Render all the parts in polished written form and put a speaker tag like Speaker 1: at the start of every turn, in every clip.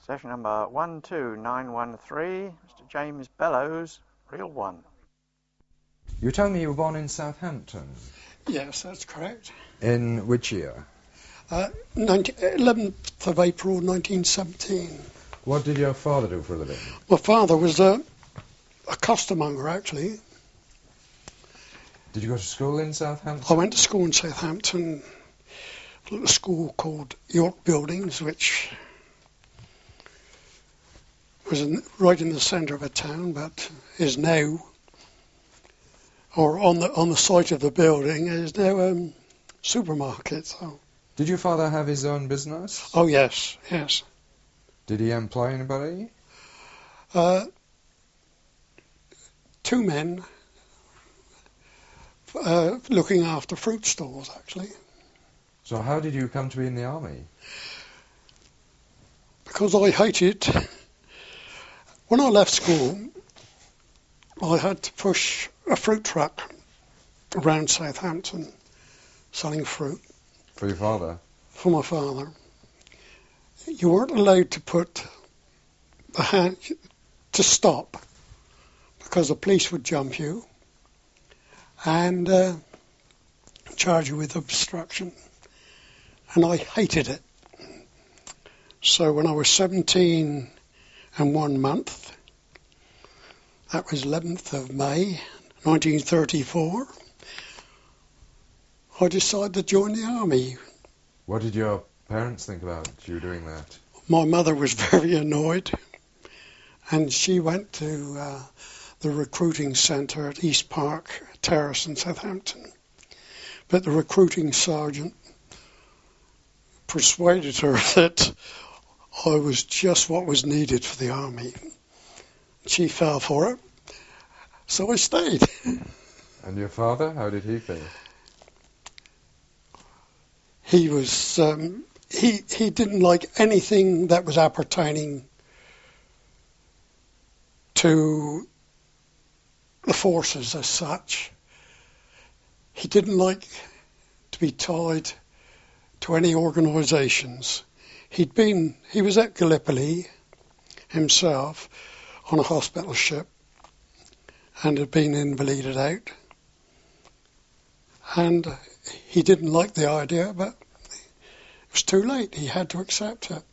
Speaker 1: Session number 12913, Mr. James Bellows, reel 1.
Speaker 2: You tell me you were born in Southampton.
Speaker 3: Yes, that's correct.
Speaker 2: In which year?
Speaker 3: 11th of April 1917.
Speaker 2: What did your father do for a living?
Speaker 3: My father was a costermonger, actually.
Speaker 2: Did you go to school in Southampton?
Speaker 3: I went to school in Southampton, a little school called York Buildings, which was right in the centre of a town, but is now, or on the site of the building, is now a supermarket. So.
Speaker 2: Did your father have his own business?
Speaker 3: Oh, yes.
Speaker 2: Did he employ anybody?
Speaker 3: 2 men looking after fruit stalls, actually.
Speaker 2: So how did you come to be in the army?
Speaker 3: Because I hated... When I left school, I had to push a fruit truck around Southampton selling fruit.
Speaker 2: For your father?
Speaker 3: For my father. You weren't allowed to put the hand to stop because the police would jump you and charge you with obstruction. And I hated it. So when I was 17 and 1 month, that was 11th of May 1934, I decided to join the army.
Speaker 2: What did your parents think about you doing that?
Speaker 3: My mother was very annoyed, and she went to the recruiting centre at East Park Terrace in Southampton. But the recruiting sergeant persuaded her that I was just what was needed for the army. She fell for it, so I stayed.
Speaker 2: And your father, how did he feel?
Speaker 3: He was he didn't like anything that was appertaining to the forces as such. He didn't like to be tied to any organisations. He was at Gallipoli himself on a hospital ship and had been invalided out. And he didn't like the idea, but it was too late. He had to accept it.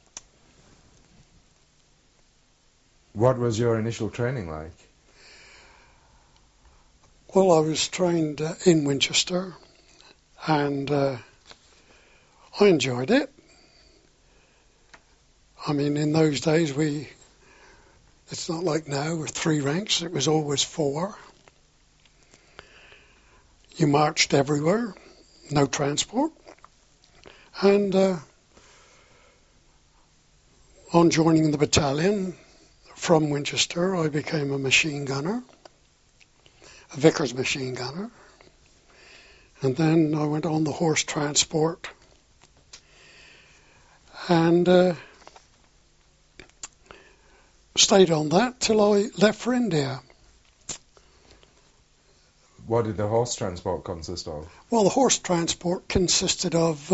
Speaker 2: What was your initial training like?
Speaker 3: Well, I was trained in Winchester, and I enjoyed it. I mean, in those days, it's not like now with 3 ranks. It was always 4. You marched everywhere, no transport. And on joining the battalion from Winchester, I became a machine gunner, a Vickers machine gunner. And then I went on the horse transport. And stayed on that till I left for India.
Speaker 2: What did the horse transport consist of?
Speaker 3: Well, the horse transport consisted of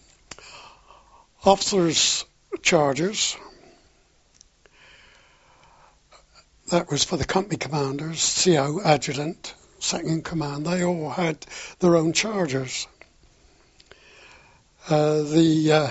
Speaker 3: officers' chargers. That was for the company commanders, CO, adjutant, second in command. They all had their own chargers. The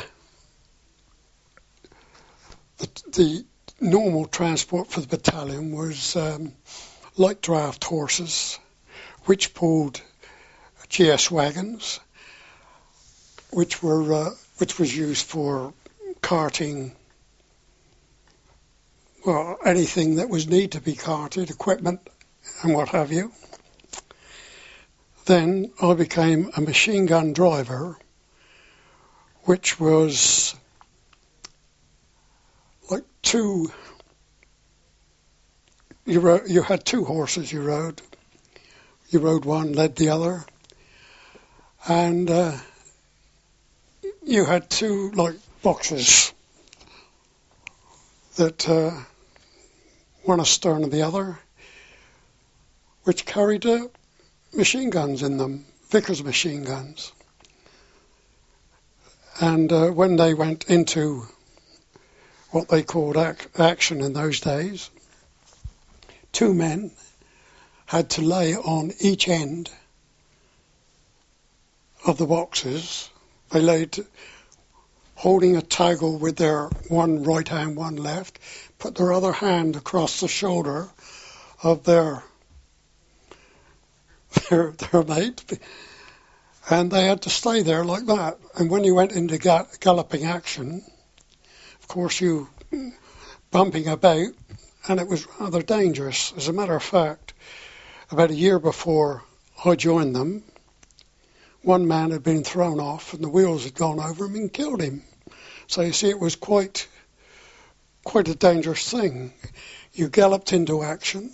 Speaker 3: normal transport for the battalion was light draft horses, which pulled GS wagons, which was used for carting, well, anything that was need to be carted, equipment and what have you. Then I became a machine gun driver, which was like you had 2 horses you rode. You rode one, led the other, and you had 2 like boxes that one astern of the other, which carried machine guns in them, Vickers machine guns. And when they went into what they called action in those days. 2 men had to lay on each end of the boxes. They laid holding a toggle with their one right hand, one left, put their other hand across the shoulder of their mate, and they had to stay there like that. And when you went into galloping action, of course you bumping about, and it was rather dangerous. As a matter of fact, about a year before I joined them, one man had been thrown off and the wheels had gone over him and killed him. So you see, it was quite a dangerous thing. You galloped into action,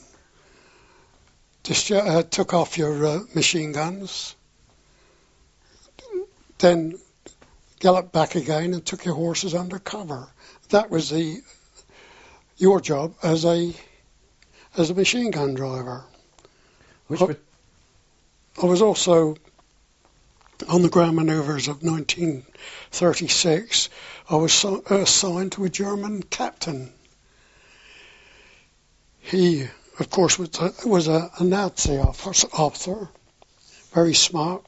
Speaker 3: took off your machine guns, then galloped back again and took your horses under cover. That was your job as a machine gun driver. I was also on the ground manoeuvres of 1936. I was assigned to a German captain. He, of course, was a Nazi officer, very smart,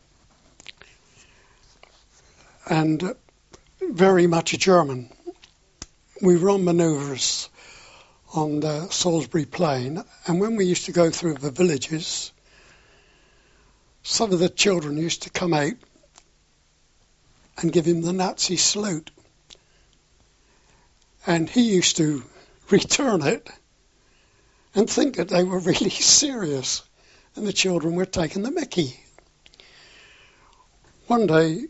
Speaker 3: and very much a German. We run manoeuvres on the Salisbury Plain, and when we used to go through the villages, some of the children used to come out and give him the Nazi salute. And he used to return it and think that they were really serious, and the children were taking the mickey. One day,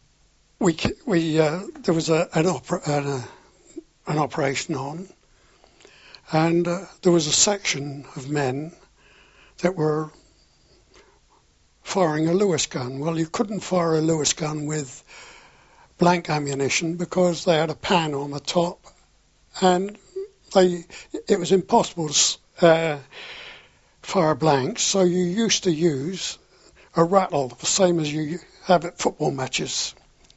Speaker 3: there was an operation on, and there was a section of men that were firing a Lewis gun. Well, you couldn't fire a Lewis gun with blank ammunition because they had a pan on the top, and it was impossible to fire blanks, so you used to use a rattle, the same as you have at football matches,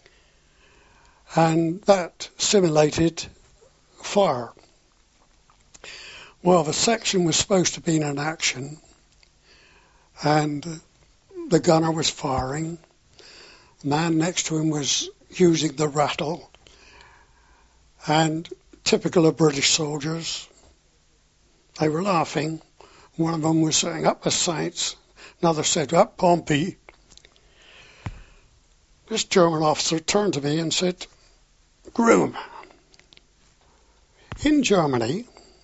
Speaker 3: and that simulated fire. Well, the section was supposed to be in action, and the gunner was firing. The man next to him was using the rattle, and typical of British soldiers, they were laughing. One of them was saying, "Up the Saints." Another said, "Up Pompey." This German officer turned to me and said, "Groom, in Germany,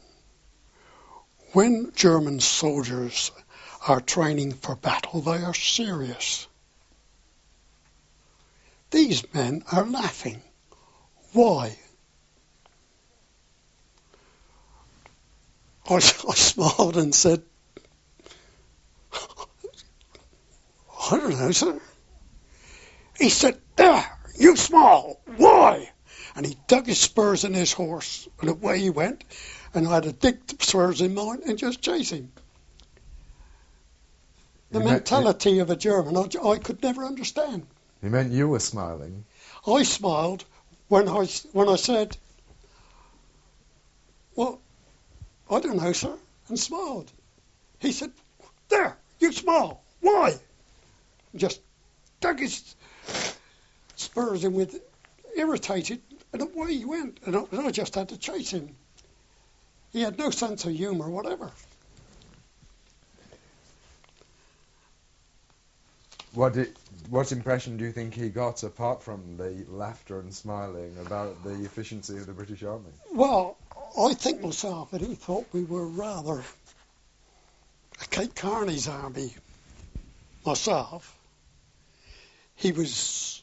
Speaker 3: when German soldiers are training for battle, they are serious. These men are laughing. Why?" I smiled and said, "I don't know, sir." He said, "There, you smile. Why?" And he dug his spurs in his horse, and away he went. And I had to dig the spurs in mine and just chase him. The mentality of a German, I could never understand.
Speaker 2: He meant you were smiling.
Speaker 3: I smiled when I said, "Well, I don't know, sir," and smiled. He said, "There, you smile. Why?" Just dug his spurs in with, irritated, and away he went. And I just had to chase him. He had no sense of humour whatever.
Speaker 2: What impression do you think he got, apart from the laughter and smiling, about the efficiency of the British Army?
Speaker 3: Well, I think myself that he thought we were rather a Kate Kearney's army. Myself, he was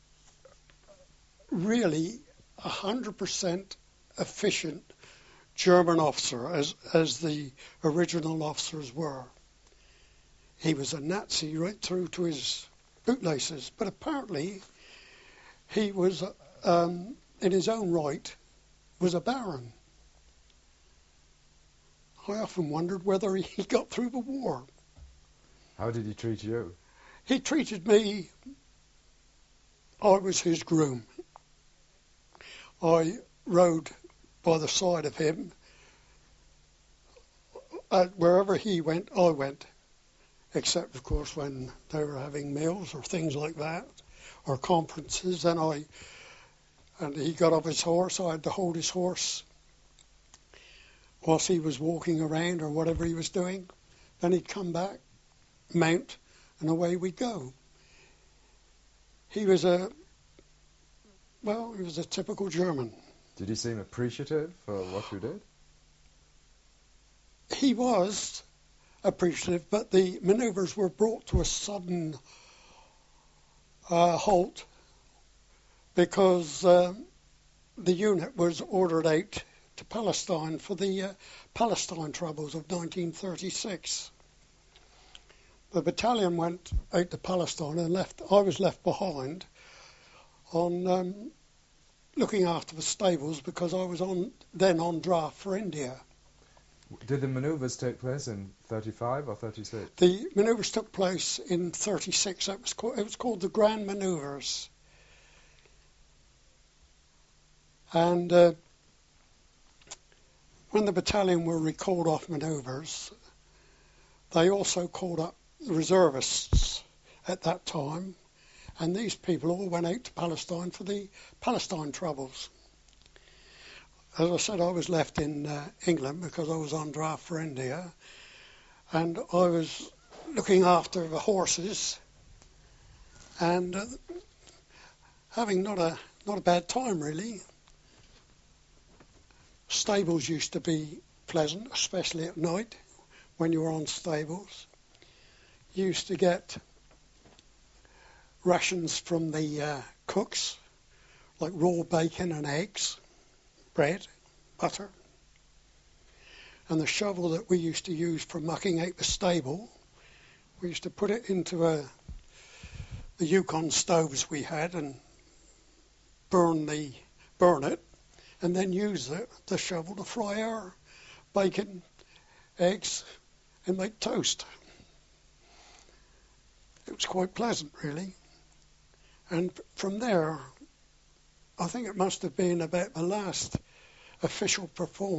Speaker 3: really 100% efficient German officer, as the original officers were. He was a Nazi right through to his bootlaces, but apparently he was, in his own right, was a baron. I often wondered whether he got through the war.
Speaker 2: How did he treat you?
Speaker 3: He treated me, I was his groom. I rode by the side of him. Wherever he went, I went, except of course when they were having meals or things like that, or conferences. And he got off his horse. I had to hold his horse whilst he was walking around or whatever he was doing. Then he'd come back, mount, and away we'd go. He was a typical German.
Speaker 2: Did he seem appreciative for what you did?
Speaker 3: He was appreciative, but the manoeuvres were brought to a sudden halt because the unit was ordered out to Palestine for the Palestine troubles of 1936. The battalion went out to Palestine and I was left behind on looking after the stables because I was then on draft for India.
Speaker 2: Did the manoeuvres take place in 35 or 36?
Speaker 3: The manoeuvres took place in 36. It was called the Grand Manoeuvres. And when the battalion were recalled off manoeuvres, they also called up the reservists at that time, and these people all went out to Palestine for the Palestine troubles. As I said, I was left in England because I was on draft for India, and I was looking after the horses and having not a bad time really. Stables used to be pleasant, especially at night when you were on stables. You used to get rations from the cooks, like raw bacon and eggs, bread, butter. And the shovel that we used to use for mucking out the stable, we used to put it into the Yukon stoves we had and burn it, and then use the shovel to fry our bacon, eggs, and make toast. It was quite pleasant, really. And from there, I think it must have been about the last official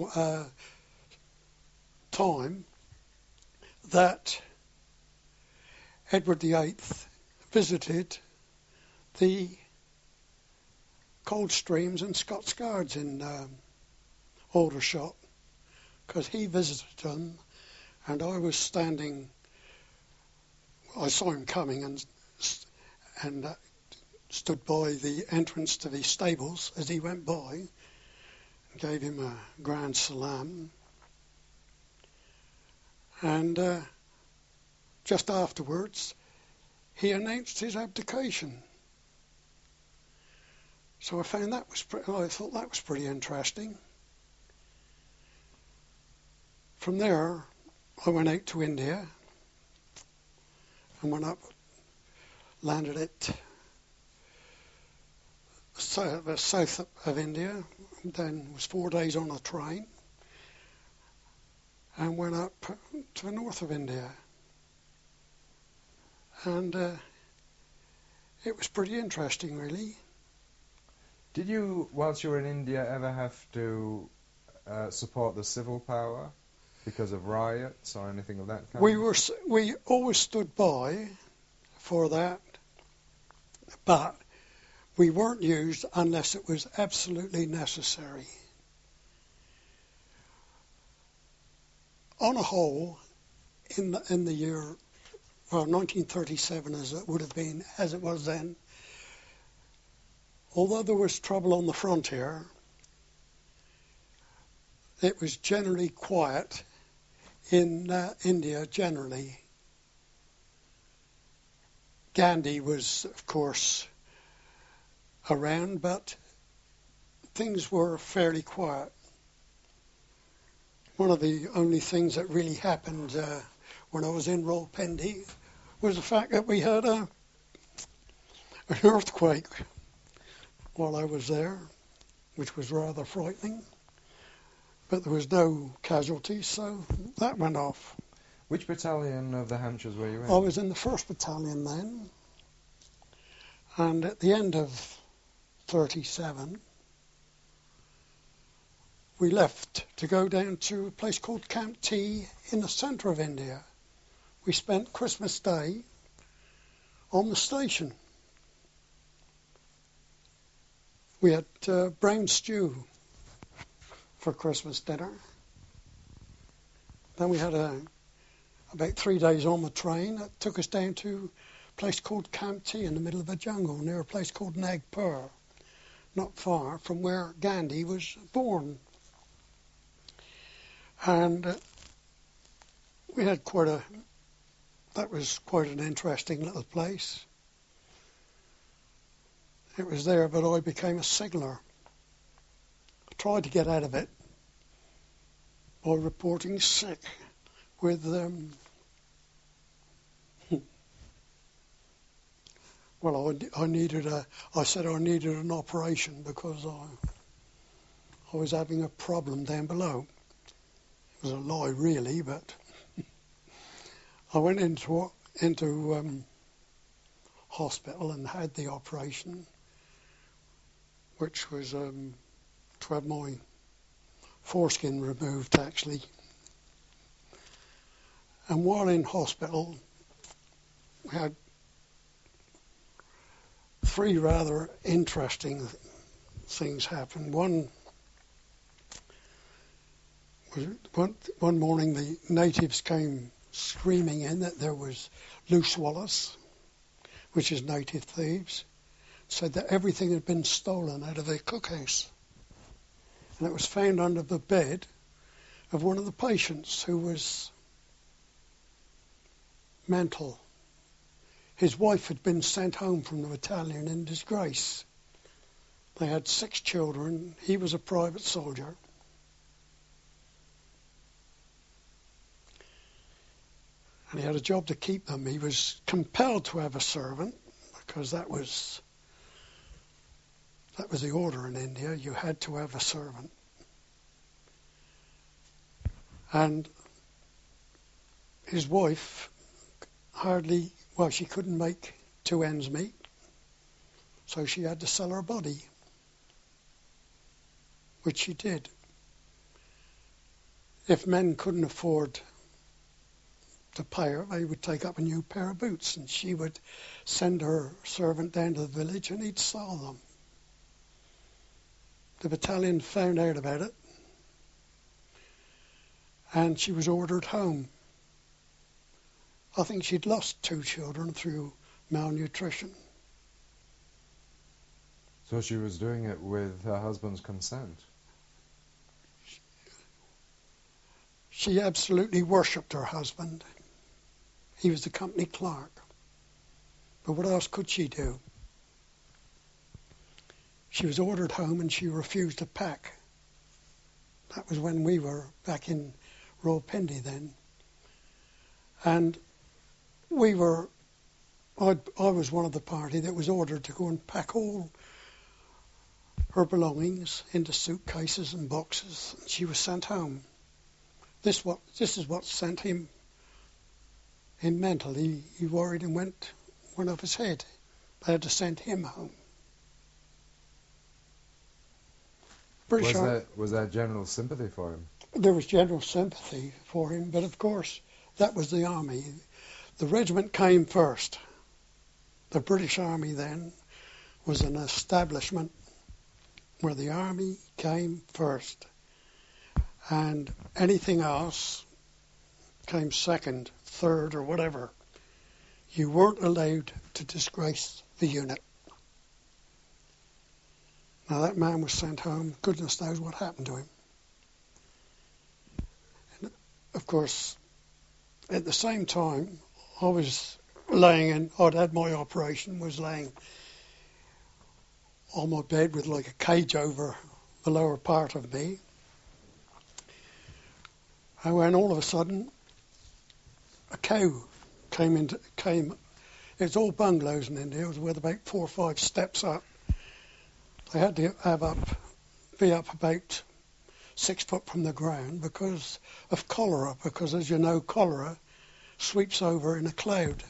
Speaker 3: time that Edward VIII visited the Coldstreams and Scots Guards in Aldershot, because he visited them, and I was standing. I saw him coming and stood by the entrance to the stables as he went by, and gave him a grand salam. And just afterwards, he announced his abdication. So I thought that was pretty interesting. From there, I went out to India and went up, landed at the south of India, then was 4 days on a train, and went up to the north of India. And it was pretty interesting, really.
Speaker 2: Did you, whilst you were in India, ever have to support the civil power because of riots or anything of that kind?
Speaker 3: We always stood by for that, but we weren't used unless it was absolutely necessary. On a whole, in the year 1937, as it would have been, as it was then, although there was trouble on the frontier, it was generally quiet in India generally. Gandhi was, of course, around, but things were fairly quiet. One of the only things that really happened when I was in Rawalpindi was the fact that we had an earthquake while I was there, which was rather frightening. But there was no casualties, so that went off.
Speaker 2: Which battalion of the Hampshires were you in?
Speaker 3: I was in the 1st Battalion then, and at the end of 37, we left to go down to a place called Camp T in the centre of India. We spent Christmas Day on the station. We had brown stew for Christmas dinner. Then we had about 3 days on the train that took us down to a place called Camp T in the middle of the jungle near a place called Nagpur, not far from where Gandhi was born. And we had that was quite an interesting little place. It was there, but I became a signaller. I tried to get out of it by reporting sick with well, I said I needed an operation because I was having a problem down below. It was a lie, really, but I went into hospital and had the operation, which was to have my foreskin removed, actually. And while in hospital, we had 3 rather interesting things happen. One morning the natives came screaming in that there was loose Wallace, which is native thieves, said that everything had been stolen out of their cookhouse. And it was found under the bed of one of the patients who was mental. His wife had been sent home from the battalion in disgrace. They had 6 children. He was a private soldier. And he had a job to keep them. He was compelled to have a servant because that was the order in India. You had to have a servant. And his wife she couldn't make 2 ends meet, so she had to sell her body, which she did. If men couldn't afford to pay her, they would take up a new pair of boots, and she would send her servant down to the village and he'd sell them. The battalion found out about it, and she was ordered home. I think she'd lost 2 children through malnutrition.
Speaker 2: So she was doing it with her husband's consent?
Speaker 3: She absolutely worshipped her husband. He was the company clerk. But what else could she do? She was ordered home and she refused to pack. That was when we were back in Rawalpindi then. And I was one of the party that was ordered to go and pack all her belongings into suitcases and boxes. And she was sent home. This is what sent him mental. He worried and went off his head. They had to send him home.
Speaker 2: Was there general sympathy for him?
Speaker 3: There was general sympathy for him, but of course that was the army. The regiment came first. The British Army then was an establishment where the army came first, and anything else came second, third, or whatever. You weren't allowed to disgrace the unit. Now that man was sent home. Goodness knows what happened to him. And of course, at the same time, I was I'd had my operation, was laying on my bed with like a cage over the lower part of me. And when all of a sudden, a cow came. It's all bungalows in India. It was with about 4 or 5 steps up. They had to be up about 6 foot from the ground because of cholera. Because as you know, cholera sweeps over in a cloud.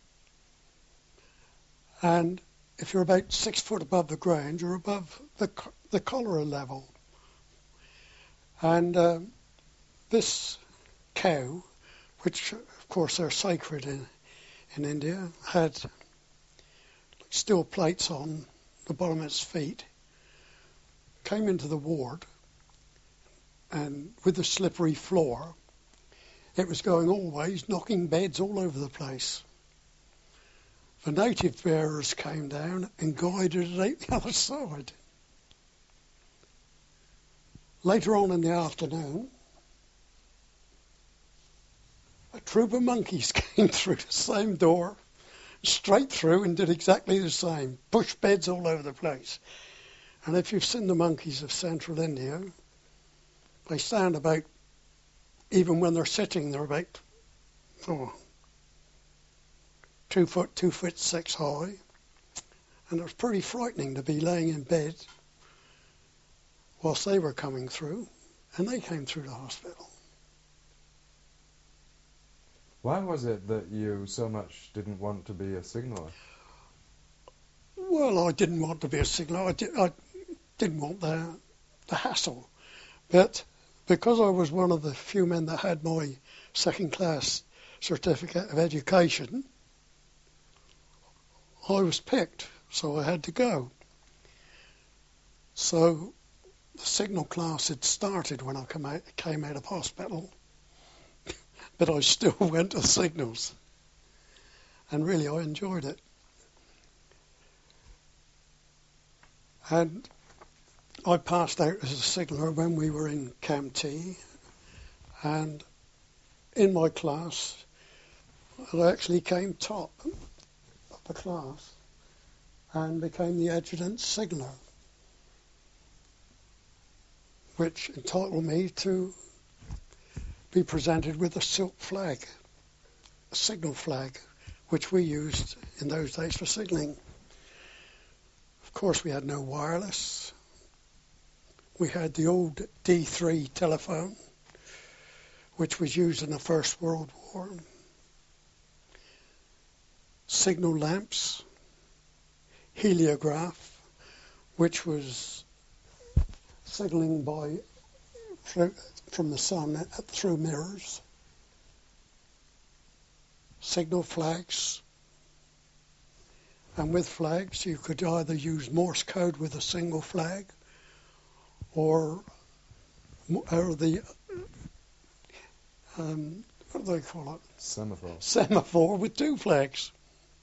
Speaker 3: And if you're about 6 foot above the ground, you're above the cholera level. And this cow, which of course are sacred in India, had steel plates on the bottom of its feet, came into the ward, and with the slippery floor, it was going all ways, knocking beds all over the place. The native bearers came down and guided it out the other side. Later on in the afternoon, a troop of monkeys came through the same door, straight through, and did exactly the same. Pushed beds all over the place. And if you've seen the monkeys of central India, they stand about, even when they're sitting, they're about 2 foot, 2'6" high. And it was pretty frightening to be laying in bed whilst they were coming through, and they came through the hospital.
Speaker 2: Why was it that you so much didn't want to be a signaller?
Speaker 3: Well, I didn't want to be a signaller. I didn't want the hassle. But because I was one of the few men that had my second-class certificate of education, I was picked, so I had to go. So the signal class had started when I came out of hospital, but I still went to signals. And really, I enjoyed it. And I passed out as a signaller when we were in Camp T, and in my class, I actually came top of the class and became the adjutant signaller, which entitled me to be presented with a silk flag, a signal flag, which we used in those days for signalling. Of course, we had no wireless. We had the old D3 telephone, which was used in the First World War. Signal lamps, heliograph, which was signaling from the sun through mirrors. Signal flags. And with flags, you could either use Morse code with a single flag, or the what do they call it?
Speaker 2: Semaphore.
Speaker 3: Semaphore with 2 flags.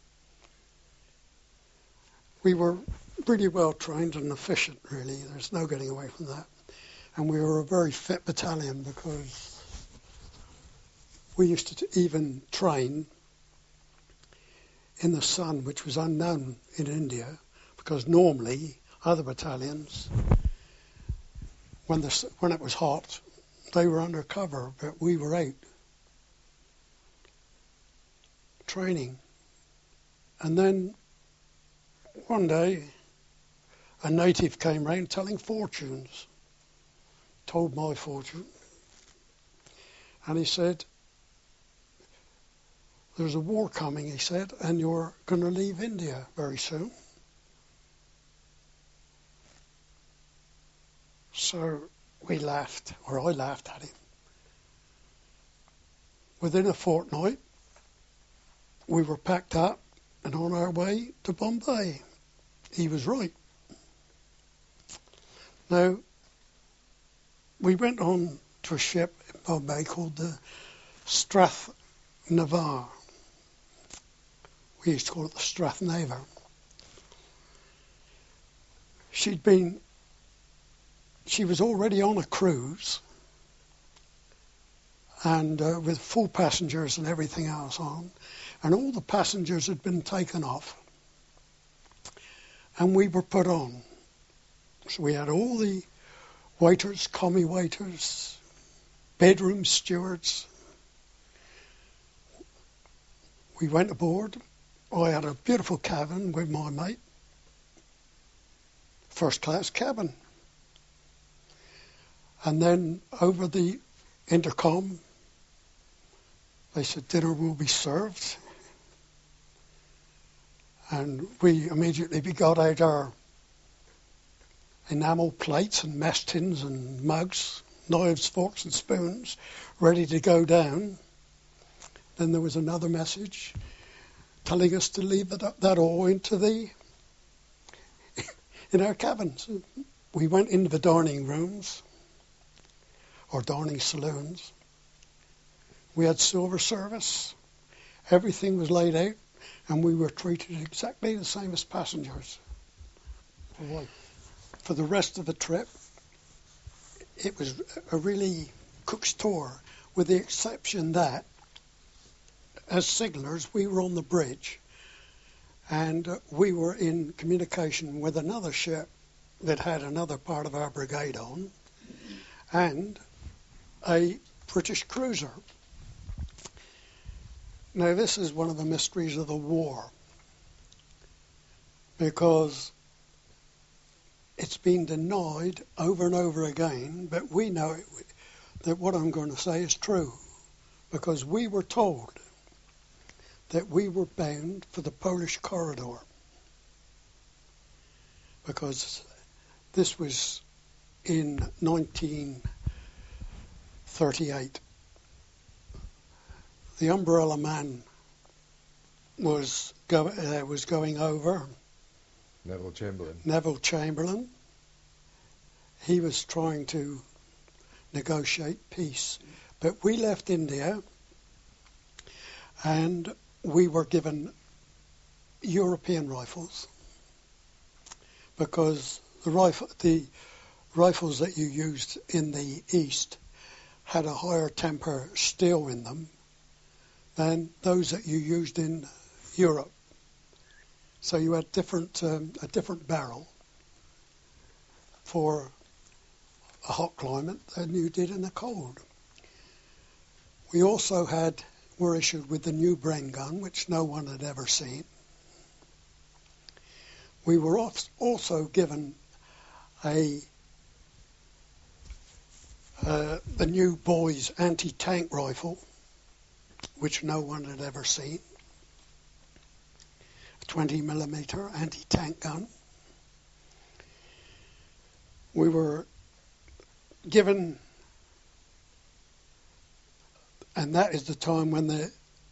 Speaker 3: We were really well trained and efficient, really. There's no getting away from that. And we were a very fit battalion because we used to even train in the sun, which was unknown in India, because normally other battalions, when it was hot, they were under cover, but we were out training. And then one day, a native came round telling fortunes, told my fortune, and he said, "There's a war coming," he said, "and you're going to leave India very soon." So we laughed, or I laughed at him. Within a fortnight, we were packed up and on our way to Bombay. He was right. Now, we went on to a ship in Bombay called the Strathnavar. We used to call it the Strathnavar. She was already on a cruise, and with full passengers and everything else on, and all the passengers had been taken off, and we were put on. So we had all the waiters, commie waiters, bedroom stewards. We went aboard. I had a beautiful cabin with my mate, first class cabin. And then over the intercom, they said dinner will be served. And we immediately got out our enamel plates and mess tins and mugs, knives, forks and spoons ready to go down. Then there was another message telling us to leave that all in our cabins. We went into the dining rooms, or dining saloons. We had silver service. Everything was laid out, and we were treated exactly the same as passengers. For the rest of the trip, it was a really cook's tour, with the exception that, as signallers, we were on the bridge, and we were in communication with another ship that had another part of our brigade on, and a British cruiser. Now, this is one of the mysteries of the war, because it's been denied over and over again, but we know that what I'm going to say is true, because we were told that we were bound for the Polish corridor, because this was in 1938. The Umbrella Man was going over. Neville Chamberlain. He was trying to negotiate peace. But we left India and we were given European rifles, because the rifles that you used in the East had a higher temper steel in them than those that you used in Europe. So you had a different barrel for a hot climate than you did in a cold. We also were issued with the new Bren gun, which no one had ever seen. We were also given the new Boys anti-tank rifle, which no one had ever seen. A 20mm anti-tank gun. We were given, and that is the time when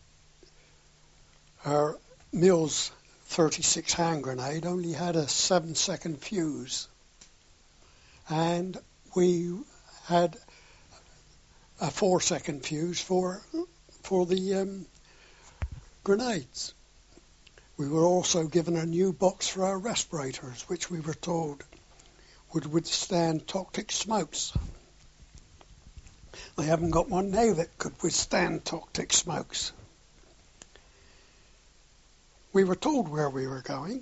Speaker 3: our Mills 36 hand grenade only had a 7-second fuse, and we had a 4-second fuse for the grenades. We were also given a new box for our respirators, which we were told would withstand toxic smokes. They haven't got one now that could withstand toxic smokes. We were told where we were going.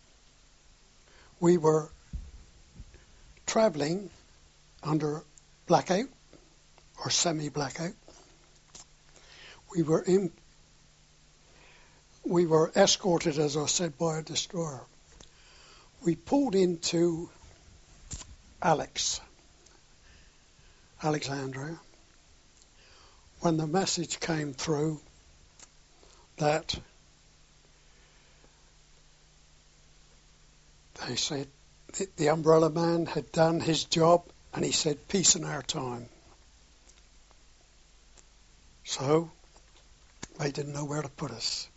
Speaker 3: We were travelling under blackout or semi-blackout. We were escorted, as I said, by a destroyer. We pulled into Alexandria, when the message came through that they said the Umbrella Man had done his job, and he said, peace in our time. So they didn't know where to put us.